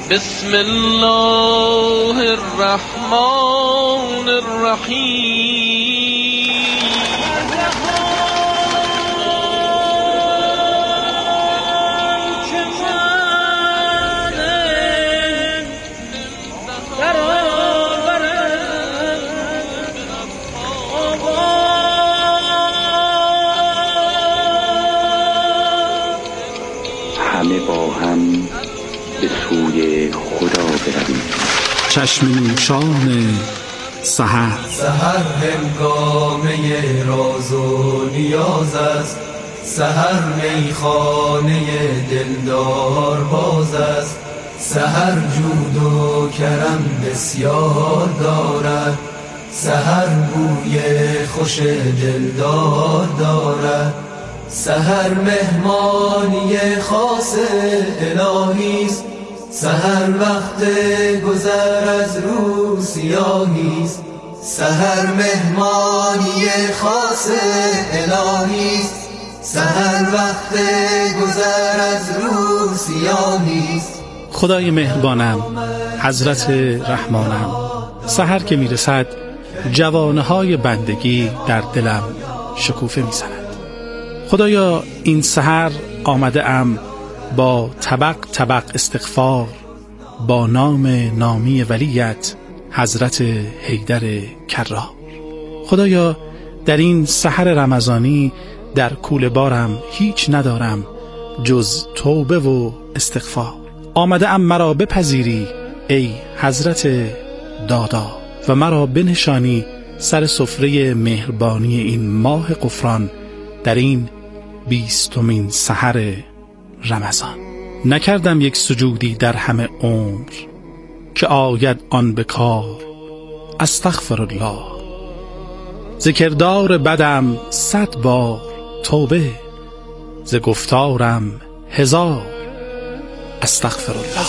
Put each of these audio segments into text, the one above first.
بسم الله الرحمن الرحیم. همه با هم به سوی خدا برویم. چشم نوشان سحر. سحر هنگامه راز و نیاز است، سحر میخانه دلدار باز است. سحر جود و کرم بسیار دارد، سحر بوی خوش دلدار دارد. سحر مهمانی خاص الهیست، سحر وقت گذر از رو سیاهیست. سحر مهمانی خاص الهیست، سحر وقت گذر از رو سیاهیست. خدای مهربانم، حضرت رحمانم، سحر که میرسد جوانه‌های بندگی در دلم شکوفه میزند. خدایا این سحر آمده ام با طبق طبق استغفار با نام نامی ولیت حضرت حیدر کرار. خدایا در این سحر رمضانی در کوله بارم هیچ ندارم جز توبه و استغفار. آمده ام مرا بپذیری ای حضرت دادا و مرا بنشانی سر سفره مهربانی این ماه غفران در این 20مین سحر رمضان. نکردم یک سجودی در همه عمر که آید آن به کار، استغفر الله. ذکردار بدم 100 بار توبه، ز گفتارم 1000 استغفر الله.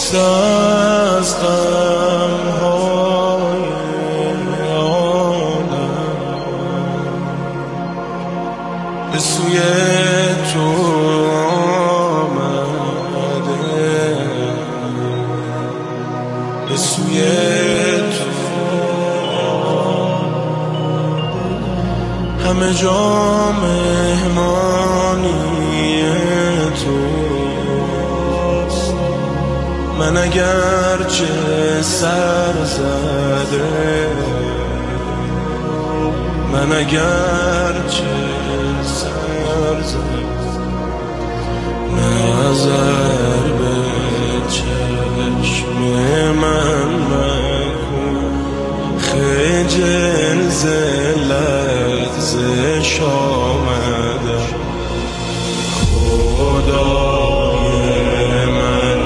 به سوی تو آمده، به سوی تو همه جا مهمانی توست. من اگرچه سر زده، من اگرچه نظر به چشم من مکن، خجل ز لغزش آمده. خدای من،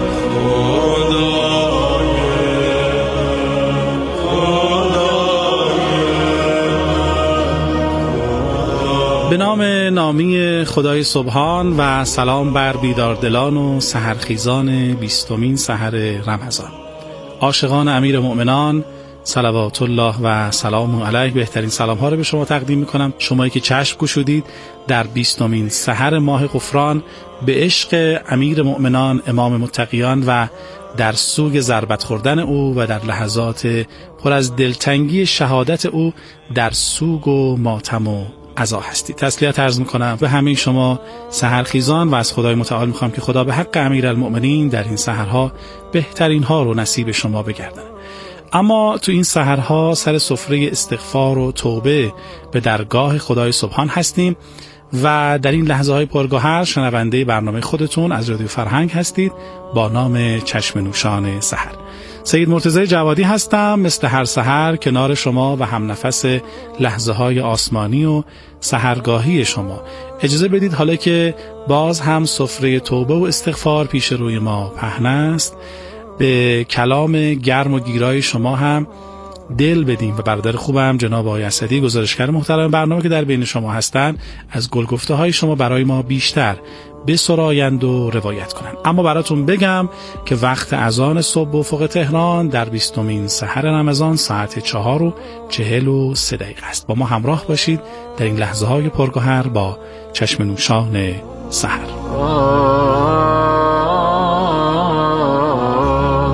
به نام نامی خدای سبحان و سلام بر بیداردلان و سحرخیزان 20مین سحر رمضان. عاشقان امیر مؤمنان صلوات الله و سلام علیه، بهترین سلام ها رو به شما تقدیم میکنم. شمایی که چشم گشودید در 20مین سحر ماه غفران به عشق امیر مؤمنان امام متقیان و در سوگ ضربت خوردن او و در لحظات پر از دلتنگی شهادت او در سوگ و ماتم و عزا هستید. تسلیت عرض میکنم به همه شما سحرخیزان و از خدای متعال میخوام که خدا به حق امیرالمؤمنین در این سحرها بهترین ها رو نصیب شما بگردن. اما تو این سحرها سر سفره استغفار و توبه به درگاه خدای سبحان هستیم و در این لحظه های پرگوهر شنونده برنامه خودتون از رادیو فرهنگ هستید با نام چشم نوشان سحر. سید مرتضی جوادی هستم، مثل هر سحر کنار شما و هم نفس لحظه های آسمانی و سحرگاهی شما. اجازه بدید حالا که باز هم سفره توبه و استغفار پیش روی ما پهن است، به کلام گرم و گیرای شما هم دل بدیم و برادر خوبم جناب آقای اسدی گزارشگر محترم برنامه که در بین شما هستند از گلگفته های شما برای ما بیشتر بسرایند و روایت کنند. اما براتون بگم که وقت اذان صبح افق تهران در 20مین سحر رمضان ساعت 4:43 است. با ما همراه باشید در این لحظه های پرگوهر با چشم نوشان سحر.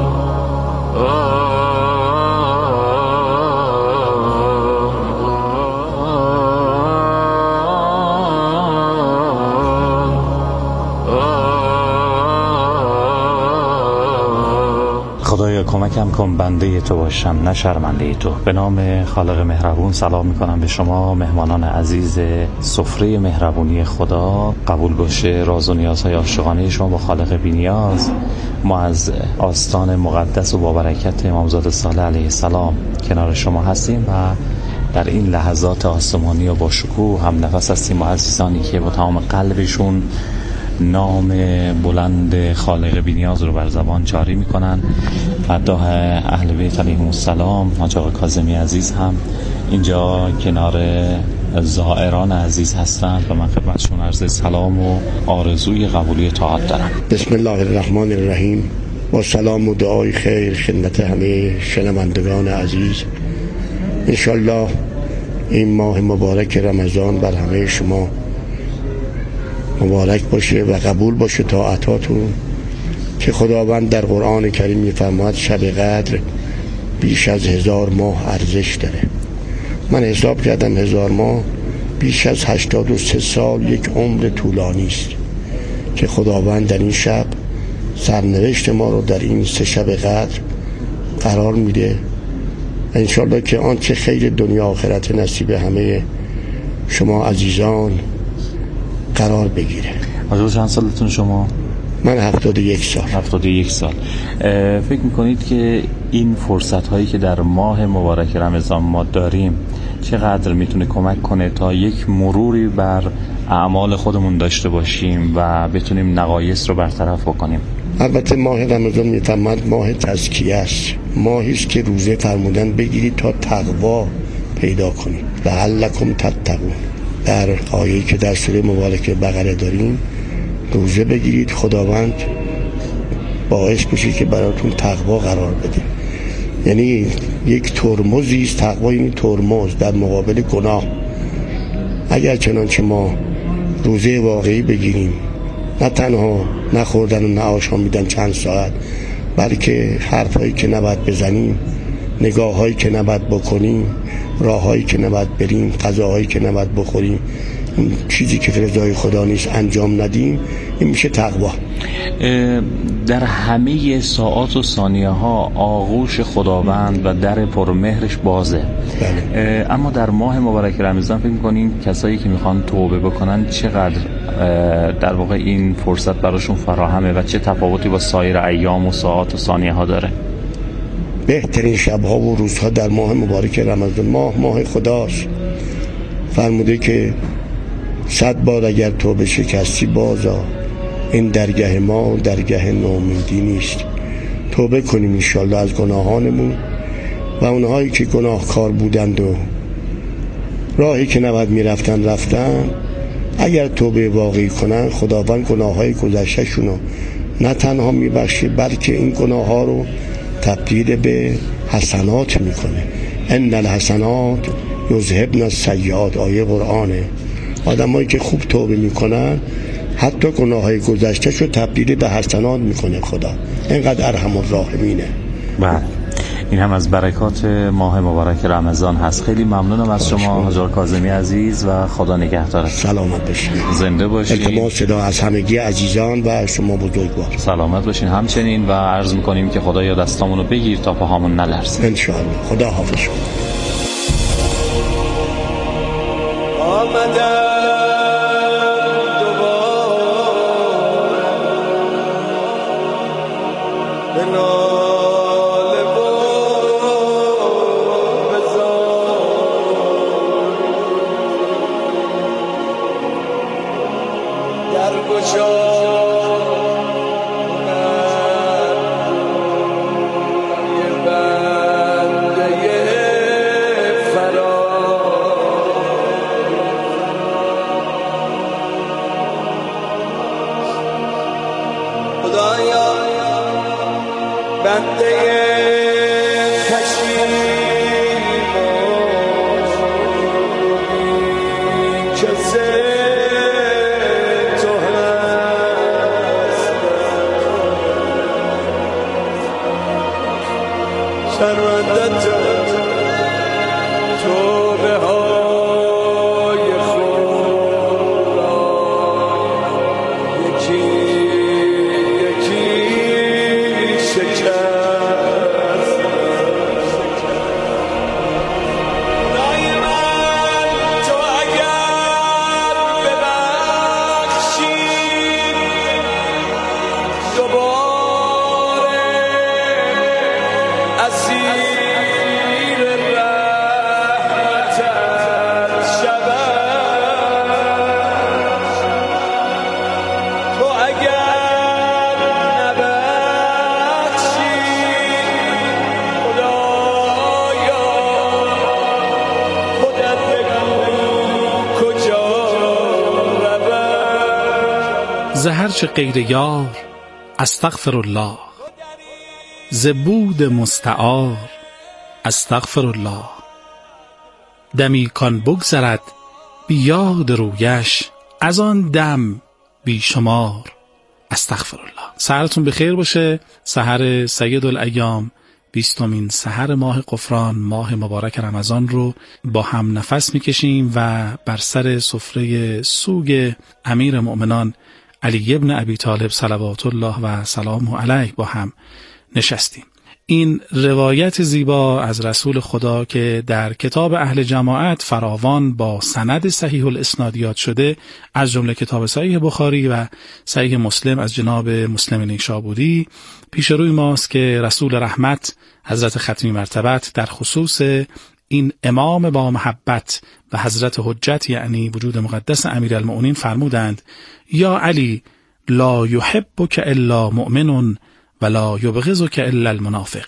کم کن بنده تو باشم نه شرمنده تو. به نام خالق مهربون سلام میکنم به شما مهمانان عزیز سفره مهربونی خدا. قبول باشه راز و نیازهای عاشقانه شما با خالق بی‌نیاز. ما از آستان مقدس و با برکت امامزاده صالح علیه السلام کنار شما هستیم و در این لحظات آسمانی و با شکوه هم نفس هستیم با عزیزانی که با تمام قلبشون نام بلند خالق بی‌نیاز رو بر زبان جاری میکنن. مداح اهل بیت علیهم السلام. حاج آقا کاظمی عزیز هم اینجا کنار زائران عزیز هستند و من خدمتشون عرض سلام و آرزوی قبولی طاعت دارم. بسم الله الرحمن الرحیم. با سلام و دعای خیر خدمت همه شنوندگان عزیز. انشالله این ماه مبارک رمضان بر همه شما مبارک باشه و قبول باشه طاعتاتون که خداوند در قرآن کریم می‌فرماید شب قدر بیش از 1000 ماه ارزش داره. من حساب کردم 1000 ماه بیش از 83 سال یک عمر طولانی است که خداوند در این شب سرنوشت ما رو در این 3 شب قدر قرار میده. انشالله که آنچه خیر دنیا آخرت نصیب همه شما عزیزان قرار بگیره. حاجی چند سالتون شما؟ من 71 سال. 71 سال. فکر میکنید که این فرصت هایی که در ماه مبارک رمضان ما داریم چقدر میتونه کمک کنه تا یک مروری بر اعمال خودمون داشته باشیم و بتونیم نقایص رو برطرف بکنیم؟ البته ماه رمضان میفهمد ماه تزکیه است، ماهی است که روزه فرمودن بگیرید تا تقوا پیدا کنید لعلکم تتقون. در آیه‌ای که در سوره مبارکه بقره داریم روزه بگیرید خداوند باعث بشه که براتون تقوا قرار بده. یعنی یک ترمزی است تقوا، یعنی ترمز در مقابل گناه. اگر چنانچه ما روزه واقعی بگیریم، نه تنها نخوردن و نه آشامیدن چند ساعت، بلکه حرفایی که نباید بزنیم، نگاهایی که نباید بکنیم، راهایی که نباید بریم، غذاهایی که نباید بخوریم، اون چیزی که رضای خدا نیست انجام ندیم، این میشه تقوا. در همه ساعات و ثانیه ها آغوش خداوند و در پرمهرش بازه. بله. اما در ماه مبارک رمضان فکر می‌کنین کسایی که میخوان توبه بکنن چقدر در واقع این فرصت براشون فراهمه و چه تفاوتی با سایر ایام و ساعات و ثانیه ها داره؟ بهترین شبها و روزها در ماه مبارک رمضان، ماه خداست. فرموده که 100 بار اگر توبه شکستی بازا، این درگاه ما درگاه نومیدی نیست. توبه کنیم انشالله از گناهانمون و اونهایی که گناهکار بودند و راهی که نباید میرفتن رفتن، اگر توبه واقعی کنن خداوند گناههای گذشته شونو نه تنها میبخشه بلکه این گناه ها رو تبدیل به حسنات میکنه. ان الحسنات یذهبن السیئات، آیه قرآنه. آدمایی که خوب توبه میکنن حتی گناههای گذشته شو تبدیل به حسنات میکنه خدا. اینقدر ارحم الراحمینه. بله، این هم از برکات ماه مبارک رمضان هست. خیلی ممنونم از شما حاج آقا کاظمی عزیز و خدا نگهدارت. سلامت باشین. زنده باشین. التماس صدا از همگی عزیزان و شما بزرگوار. سلامت باشین همچنین و عرض میکنیم که خدایا دستامونو بگیر تا پاهامون نلرزه. انشاءالله. خدا حافظ شما. یکی شکست زهر چه غیر یار استغفر الله، ز بود مستعار استغفر الله. دمی کان بگذرد بی یاد رویش، از آن دم بی شمار استغفر الله. سحرتون بخیر باشه. سحر سید الایام، 20مین سحر ماه غفران، ماه مبارک رمضان رو با هم نفس میکشیم و بر سر سفره سوگ امیر مؤمنان علی ابن ابی طالب صلوات الله و سلامه علیه با هم نشستیم. این روایت زیبا از رسول خدا که در کتاب اهل جماعت فراوان با سند صحیح الاسنادیات شده، از جمله کتاب صحیح بخاری و صحیح مسلم از جناب مسلم نیشابوری، پیش روی ماست که رسول رحمت حضرت ختمی مرتبت در خصوص این امام با محبت و حضرت حجت یعنی وجود مقدس امیرالمؤمنین فرمودند: یا علی لا یحبک الا مؤمن ولا یبغضک الا المنافق.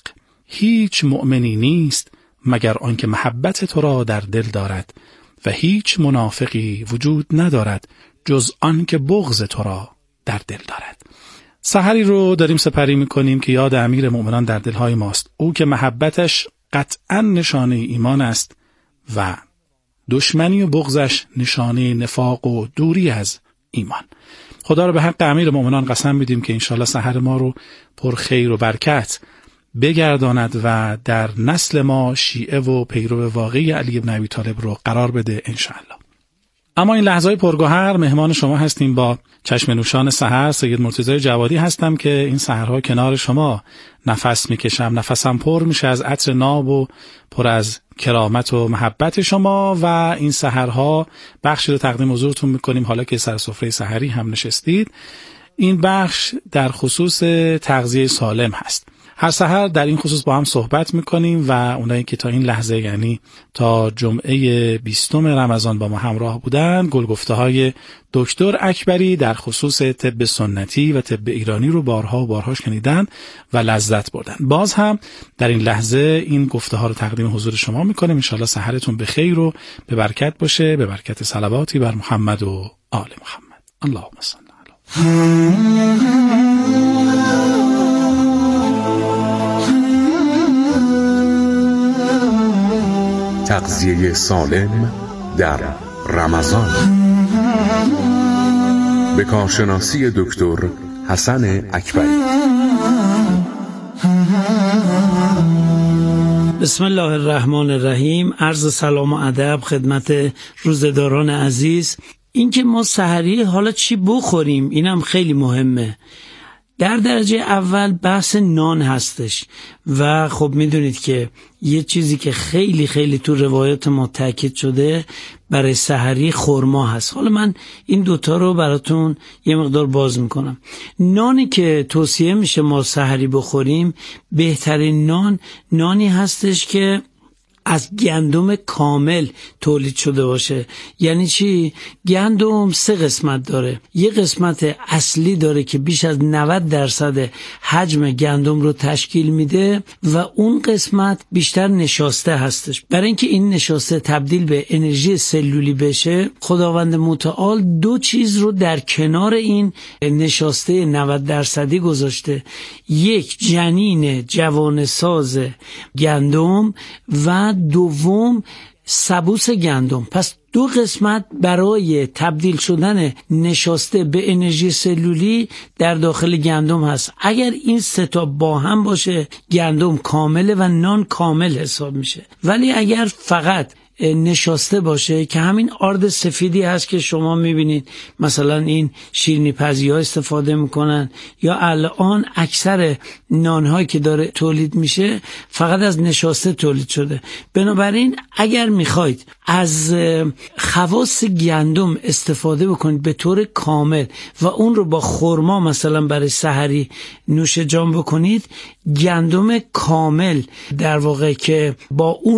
هیچ مؤمنی نیست مگر آنکه محبت تو را در دل دارد و هیچ منافقی وجود ندارد جز آنکه بغض تو را در دل دارد. سحری رو داریم سپری میکنیم که یاد امیر مؤمنان در دلهای ماست، او که محبتش قطعا نشانه ایمان است و دشمنی و بغضش نشانه نفاق و دوری از ایمان. خدا رو به حق امیر مؤمنان قسم میدیم که انشالله سحر ما رو پر خیر و برکت بگرداند و در نسل ما شیعه و پیرو واقعی علی ابن ابی طالب رو قرار بده انشالله. اما این لحظه‌های پرگوهر مهمان شما هستیم با چشم نوشان سحر. سید مرتضی جوادی هستم که این سحرها کنار شما نفس میکشم. نفسم پر میشه از عطر ناب و پر از کرامت و محبت شما و این سحرها بخشی رو تقدیم حضورتون میکنیم حالا که سر سفره سحری هم نشستید. این بخش در خصوص تغذیه سالم هست. هر سحر در این خصوص با هم صحبت میکنیم و اونایی که تا این لحظه یعنی تا جمعه 20 رمضان با ما همراه بودن، گلگفته های دکتر اکبری در خصوص طب سنتی و طب ایرانی رو بارها و بارها شنیدن و لذت بردن. باز هم در این لحظه این گفته ها رو تقدیم حضور شما میکنیم. انشالله سحرتون به خیر و به برکت باشه، به برکت صلواتی بر محمد و آل محمد. اللهم صل علی. تغذیه سالم در رمضان به کارشناسی دکتر حسن اکبری. بسم الله الرحمن الرحیم. عرض سلام و ادب خدمت روزداران عزیز. این که ما سحری حالا چی بخوریم اینم خیلی مهمه. در درجه اول بحث نان هستش و خب میدونید که یه چیزی که خیلی خیلی تو روایات ما تاکید شده برای سحری خرما هست. حالا من این دوتا رو براتون یه مقدار باز میکنم. نانی که توصیه میشه ما سحری بخوریم، بهترین نانی هستش که از گندم کامل تولید شده باشه. یعنی چی؟ گندم 3 قسمت داره. یه قسمت اصلی داره که بیش از 90% حجم گندم رو تشکیل میده و اون قسمت بیشتر نشاسته هستش. برای اینکه این نشاسته تبدیل به انرژی سلولی بشه، خداوند متعال 2 چیز رو در کنار این نشاسته 90% گذاشته. یک، جنین جوانساز گندم و دوم سبوس گندم. پس 2 قسمت برای تبدیل شدن نشاسته به انرژی سلولی در داخل گندم هست. اگر این 3 تا با هم باشه گندم کامله و نان کامل حساب میشه. ولی اگر فقط نشاسته باشه که همین آرد سفیدی هست که شما میبینید مثلا این شیرینی پزی ها استفاده میکنن یا الان اکثر نانهایی که داره تولید میشه فقط از نشاسته تولید شده. بنابراین اگر میخواید از خواص گندم استفاده بکنید به طور کامل و اون رو با خرما مثلا برای سحری نوش جان بکنید، گندم کامل در واقع که با اون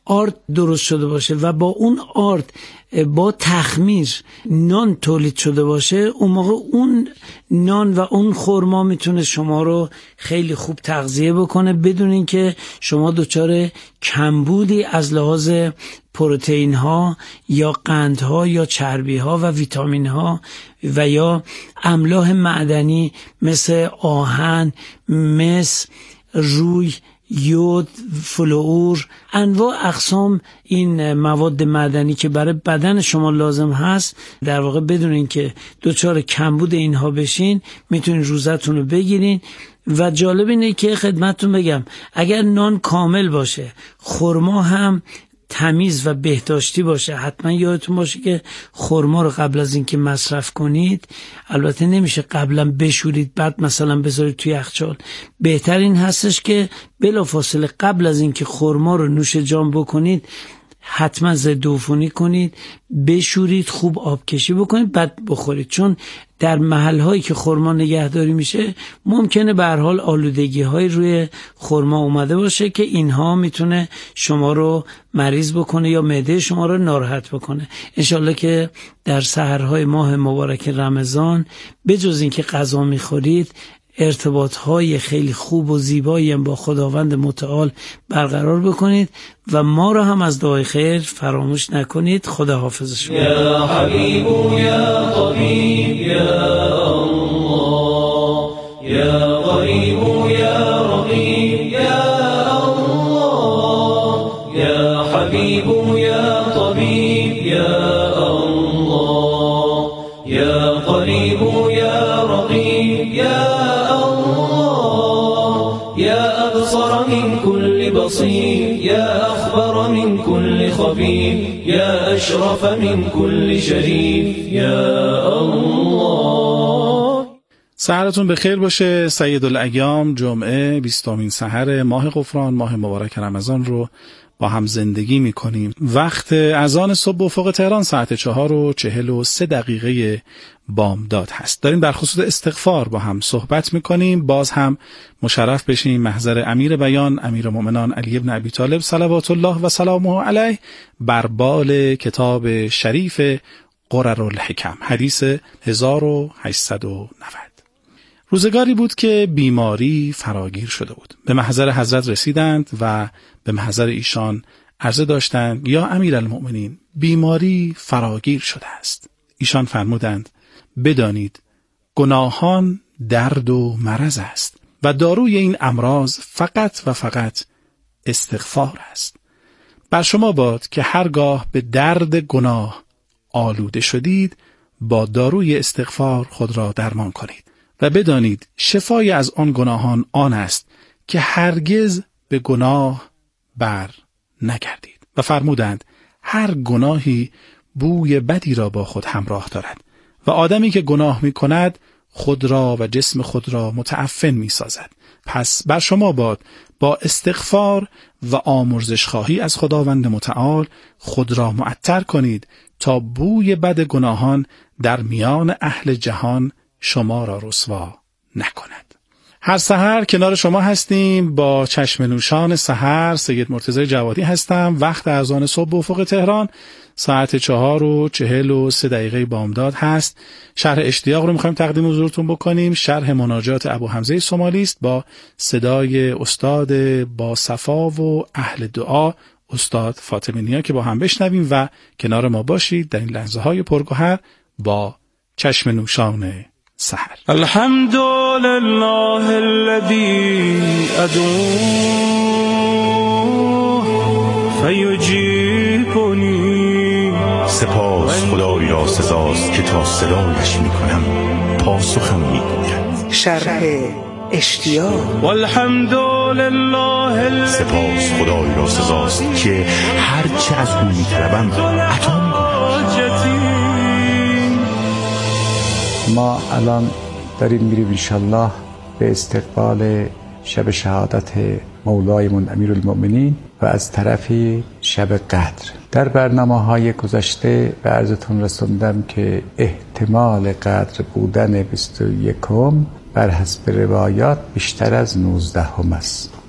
آرد درست شده باشه و با اون آرد با تخمیر نان تولید شده باشه، اون موقع اون نان و اون خرما میتونه شما رو خیلی خوب تغذیه بکنه بدون اینکه شما دچار کمبودی از لحاظ پروتئین ها یا قند ها یا چربی ها و ویتامین ها و یا املاح معدنی مثل آهن، مس، روی، یود، فلور، انواع اقسام این مواد معدنی که برای بدن شما لازم هست، در واقع بدون اینکه دچار کمبود اینها بشین میتونین روزتون رو بگیرین. و جالب اینه که خدمتتون بگم اگر نان کامل باشه، خرما هم تمیز و بهداشتی باشه، حتما یادتون باشه که خرما رو قبل از اینکه مصرف کنید، البته نمیشه قبلا بشورید بعد مثلا بذارید توی یخچال، بهتر این هستش که بلافاصله قبل از اینکه خرما رو نوش جان بکنید حتما ضد عفونی کنید، بشورید، خوب آب کشی بکنید بعد بخورید، چون در محل‌هایی که خرما نگهداری میشه ممکنه به هر حال آلودگی‌های روی خرما اومده باشه که اینها میتونه شما رو مریض بکنه یا معده شما رو ناراحت بکنه. انشالله که در سحرهای ماه مبارک رمضان بجز اینکه غذا میخورید ارتباطهای خیلی خوب و زیبایی هم با خداوند متعال برقرار بکنید و ما رو هم از دعای خیر فراموش نکنید. خدا حافظ شما. یا حبیب یا طبیب یا الله، یا غریب یا رقیب یا الله، یا حبیب یا طبیب یا الله، یا قریب یا رقیب یا أبصر من كل بصير يا أخبر من كل خبير يا أشرف من كل شريف يا الله. سحرتون بخیر باشه. سید الایام جمعه 20مین سحر ماه غفران، ماه مبارک رمضان رو با هم زندگی میکنیم. وقت اذان صبح افق تهران ساعت 4:43 بامداد هست. داریم در خصوص استغفار با هم صحبت میکنیم. باز هم مشرف بشیم محضر امیر بیان امیرالمؤمنان علی بن ابی طالب صلوات الله و سلامه علیه بر بال کتاب شریف قررالحکم، حدیث 1890. روزگاری بود که بیماری فراگیر شده بود. به محضر حضرت رسیدند و به محضر ایشان عرضه داشتند یا امیرالمؤمنین بیماری فراگیر شده است. ایشان فرمودند بدانید گناهان درد و مرض است و داروی این امراض فقط و فقط استغفار است. بر شما باد که هرگاه به درد گناه آلوده شدید با داروی استغفار خود را درمان کنید و بدانید شفای از آن گناهان آن است که هرگز به گناه بر نگردید. و فرمودند هر گناهی بوی بدی را با خود همراه دارد و آدمی که گناه می کند خود را و جسم خود را متعفن می سازد. پس بر شما باد با استغفار و آمرزش خواهی از خداوند متعال خود را معطر کنید تا بوی بد گناهان در میان اهل جهان شما را رسوا نکند. هر سحر کنار شما هستیم با چشم نوشان سحر. سید مرتضی جوادی هستم. وقت اذان صبح افق تهران ساعت 4:43 بامداد هست. شرح اشتیاق رو میخوایم تقدیم حضورتون بکنیم. شرح مناجات ابو حمزه سومالی است با صدای استاد با صفا و اهل دعا استاد فاطمی نیا که با هم بشنویم و کنار ما باشید در این لحظه های پرگوهر با چشم نوشان سحر. الحمد لله الذي ادعوه فيجيبني. سپاس خدای را سزاست که تا صدایش میکنم پاسخم میگوید. شرح اشتیاق. والحمد لله. سپاس خدای را سزاست که هرچه از او میطلبم عطا میکند. ما الان داریم میریم انشالله به استقبال شب شهادت مولایمون امیرالمؤمنین و از طرفی شب قدر. در برنامه‌های گذشته به عرضتون رسوندم که احتمال قدر بودن 21 بر حسب روایات بیشتر از 19 است.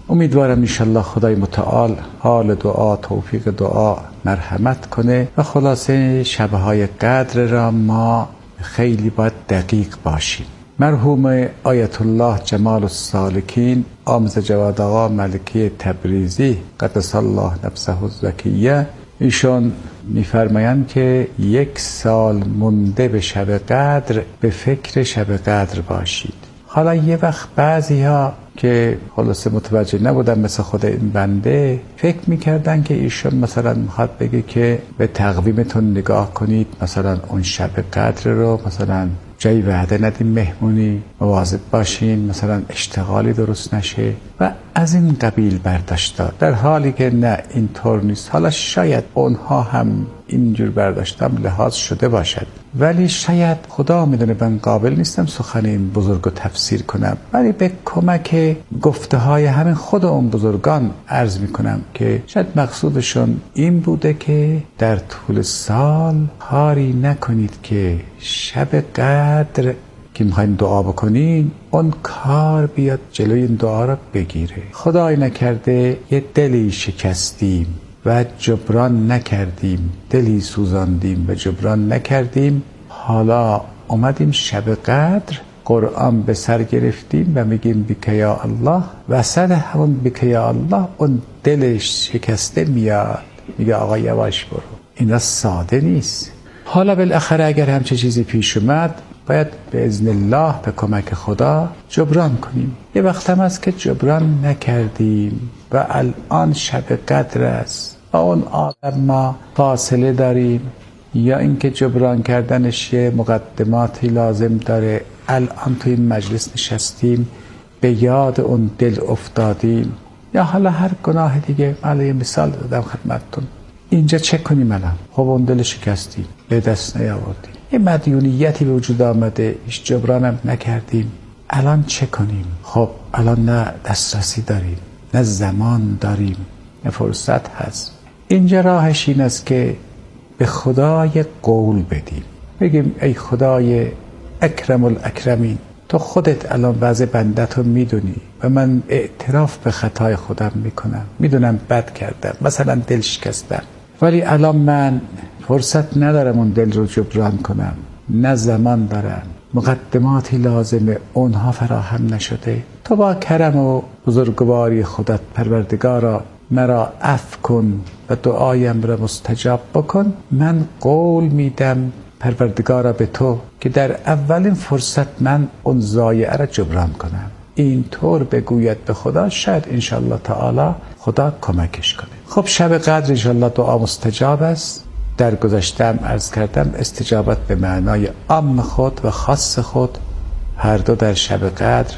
امیدوارم انشالله خدای متعال حال دعا، توفیق دعا مرحمت کنه و خلاصه شبهای قدر را ما خیلی باید دقیق باشیم. مرحوم آیت الله جمال السالکین آموز جواد آقا ملکی تبریزی قدس الله نفسه الزکیه، ایشان میفرمایند که 1 سال مونده به شب قدر به فکر شب قدر باشید. حالا یه وقت بعضی ها که خلاصه متوجه نبودن مثل خود این بنده فکر میکردن که ایشون مثلا میخواد بگه که به تقویمتون نگاه کنید، مثلا اون شب قدر رو مثلا جایی وعده ندیم مهمونی، مواظب باشین، مثلا اشتغالی درست نشه و از این قبیل برداشتا، در حالی که نه اینطور نیست. حالا شاید اونها هم اینجور برداشتم لحاظ شده باشد، ولی شاید خدا میدونه من قابل نیستم سخن این بزرگ رو تفسیر کنم، ولی به کمک گفته های همین خود اون بزرگان عرض میکنم که شاید مقصودشون این بوده که در طول سال کاری نکنید که شب قدر که میخواین دعا بکنین اون کار بیاد جلوی این دعا را بگیره. خدای نکرده یه دلی شکستیم و جبران نکردیم، دلی سوزاندیم و جبران نکردیم، حالا اومدیم شب قدر قرآن به سر گرفتیم و میگیم بیک یا الله، وسط همون بیک یا الله اون دلش شکسته میاد میگه آقا یواش برو. اینا ساده نیست. حالا بالاخره اگر همچه چیزی پیش اومد باید به اذن الله به کمک خدا جبران کنیم. یه وقت هم هست که جبران نکردیم و الان شب قدر است و اون عالم ما فاصله داریم، یا اینکه جبران کردنش یه مقدماتی لازم داره. الان توی این مجلس نشستیم به یاد اون دل افتادیم، یا حالا هر گناه دیگه. من یه مثال دادم خدمتتون. اینجا چه کنیم الان؟ خب اون دل شکستیم، به دست نیاوردیم، یه مدیونیتی به وجود آمده، هیچ جبرانم نکردیم. الان چه کنیم؟ خب الان نه دسترسی داریم، نه زمان داریم، نه فرصت هست. اینجا راهش این است که به خدای قول بدیم، بگیم ای خدای اکرم الاکرمین، تو خودت الان وضع بندت رو میدونی و من اعتراف به خطای خودم میکنم، میدونم بد کردم، مثلا دل شکستم، ولی الان من فرصت ندارم اون دل رو جبران کنم، نه زمان دارم، مقدماتی لازمه اونها فراهم نشده. تو با کرم و بزرگواری خودت پروردگارا مرا عفو کن و دعایم را مستجاب بکن. من قول میدم پروردگارا به تو که در اولین فرصت من اون ضایعه را جبران کنم. اینطور بگوید به خدا، شاید انشالله تعالی خدا کمکش کنه. خب شب قدر انشالله دعا مستجاب است. در گذشتم عرض کردم استجابت به معنای عام خود و خاص خود هر دو در شب قدر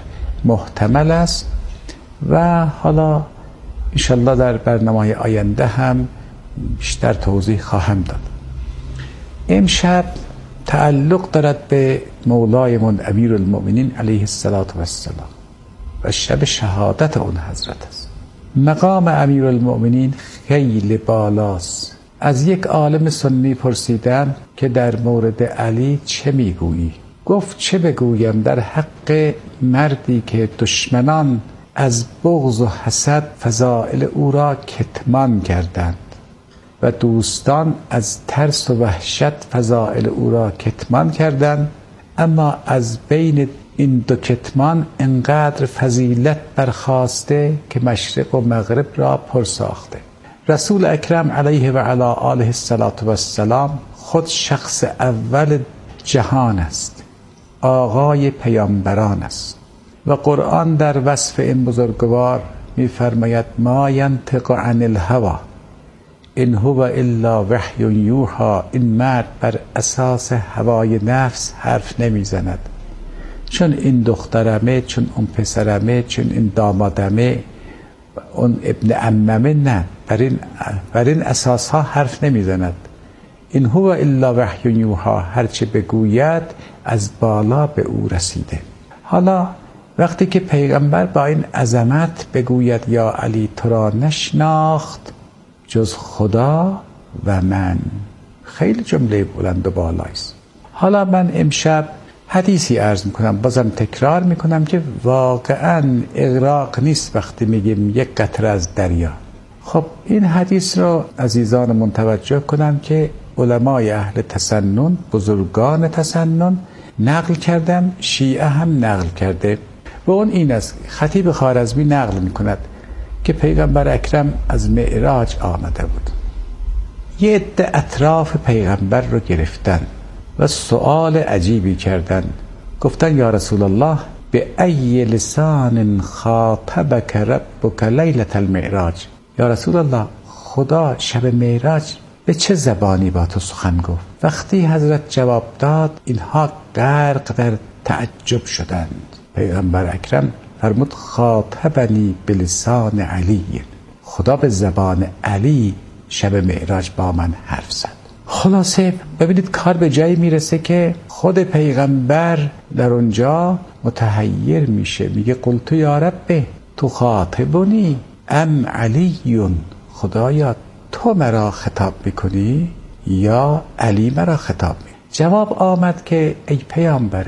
محتمل است و حالا انشالله در برنامه آینده هم بیشتر توضیح خواهم داد. امشب تعلق دارد به مولایمون امیرالمؤمنین علیه الصلاة والسلام و شب شهادت اون حضرت است. مقام امیرالمؤمنین خیلی بالاست. از یک عالم سنی پرسیدم که در مورد علی چه میگویی؟ گفت چه بگویم در حق مردی که دشمنان از بغض و حسد فضائل او را کتمان کردند و دوستان از ترس و وحشت فضائل او را کتمان کردند، اما از بین این دو کتمان انقدر فضیلت برخاسته که مشرق و مغرب را پر ساخته. رسول اکرم علیه و علی آله الصلاة والسلام خود شخص اول جهان است، آقای پیامبران است و قرآن در وصف این بزرگوار می‌فرماید ما ینطق عن الهوی ان هو الا وحی یوحی. این مرد بر اساس هوای نفس حرف نمیزند، چون این دخترمه، چون اون پسرمه، چون این دامادمه، اون ابن عممه، نه، بر این اساس ها حرف نمیزند. این هو الا وحی یوحی، هرچه بگوید از بالا به او رسیده. حالا وقتی که پیغمبر با این عظمت بگوید یا علی تو را نشناخت جز خدا و من، خیلی جمله بلند و بالایی است. حالا من امشب حدیثی عرض میکنم، بازم تکرار میکنم که واقعا اغراق نیست وقتی میگیم یک قطره از دریا. خب این حدیث رو عزیزان من توجه کنم که علمای اهل تسنن، بزرگان تسنن نقل کردن، شیعه هم نقل کرده و اون این است. خطیب خوارزمی نقل میکند که پیغمبر اکرم از معراج آمده بود. یه عده اطراف پیغمبر رو گرفتن و سؤال عجیبی کردن. گفتن یا رسول الله به ای لسان خاطبک ربک لیلة المعراج، یا رسول الله خدا شب معراج به چه زبانی با تو سخن گفت؟ وقتی حضرت جواب داد اینها غرق در تعجب شدند. پیغمبر اکرم فرمود خاطبنی بلسان علی، خدا به زبان علی شب معراج با من حرف زد. خلاصه ببینید کار به جایی میرسه که خود پیغمبر در اونجا متحیر میشه، میگه قلت یا رب تو خاطبونی ام علیون، خدایا تو مرا خطاب میکنی یا علی مرا خطاب میکنی؟ جواب آمد که ای پیامبر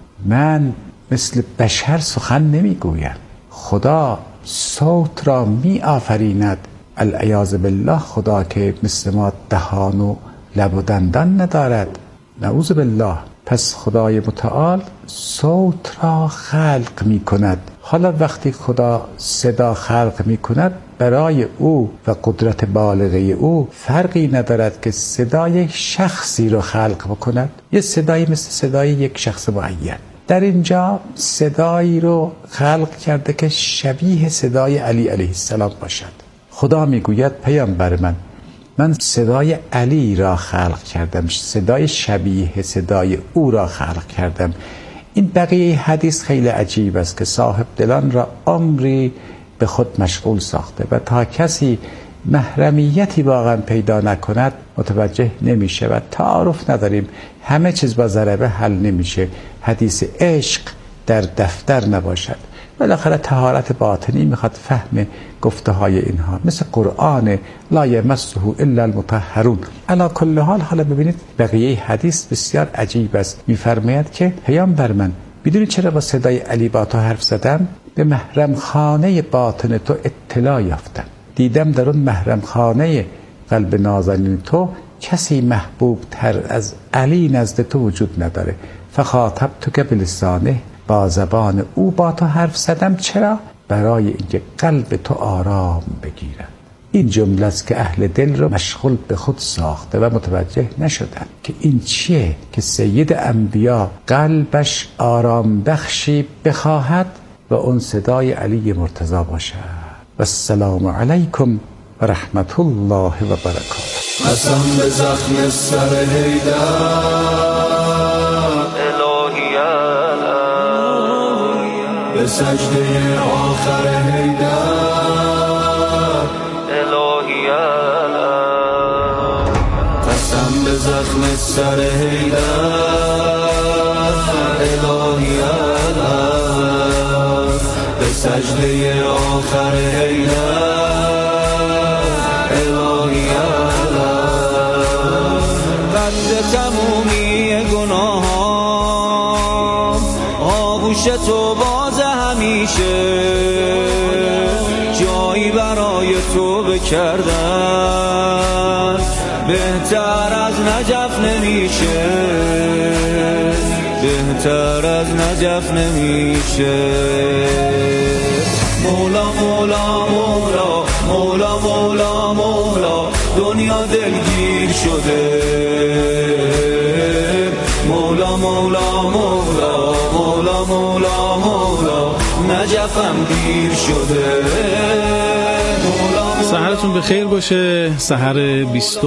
من مثل بشر سخن نمیگویم، خدا صوت را می آفریند، العیاذ بالله خدا که مثل ما دهان و لب و دندان ندارد، نعوذ بالله. پس خدای متعال صوت را خلق می کند. حالا وقتی خدا صدا خلق می کند برای او و قدرت بالغه او فرقی ندارد که صدای یک شخصی رو خلق بکند یه صدایی مثل صدای یک شخص معین. در اینجا صدایی رو خلق کرده که شبیه صدای علی علیه السلام باشد. خدا میگوید پیامبر من صدای علی را خلق کردم، صدای شبیه صدای او را خلق کردم. این بقیه حدیث خیلی عجیب است که صاحب دلان را عمری به خود مشغول ساخته و تا کسی محرمیتی واقعا پیدا نکند متوجه نمیشه و تعارف نداریم. همه چیز با ضربه حل نمیشه. حدیث عشق در دفتر نباشد. بالاخره طهارت باطنی میخواد فهم گفته های اینها، مثل قرآن لا یمسه الا المطهرون. علی کل حال حالا ببینید بقیه حدیث بسیار عجیب است. میفرماید که پیامبر میدونی چرا با صدای علی با تو حرف زدم؟ به محرم خانه باطن تو اطلاع یافتم، دیدم در اون محرم خانه قلب نازنین تو کسی محبوب تر از علی نزد تو وجود نداره. فخاطب تو که بلسانه، با زبان او با تو حرف زدم. چرا؟ برای اینکه قلب تو آرام بگیرد. این جمله است که اهل دل رو مشغول به خود ساخته و متوجه نشدن که این چیه که سید انبیا قلبش آرام بخشی بخواهد و اون صدای علی مرتضی باشد. و السلام علیکم و رحمت الله و برکاته. قسم به زخم سر حیدر به سجده آخر حیدر الهی قسم به زخم سر حیدر الهی به سجده آخر حیدر الهی بند تمومی گناهام آغوش تو همیشه جایی برای تو بکردن بهتر از نجف نمیشه، بهتر از نجف نمیشه. مولا مولا مولا مولا مولا مولا دنیا دلگیر شده. مولا مولا مولا مولا مولا مولا نجفم دیر شده. سحرتون بخیر باشه. سحر 20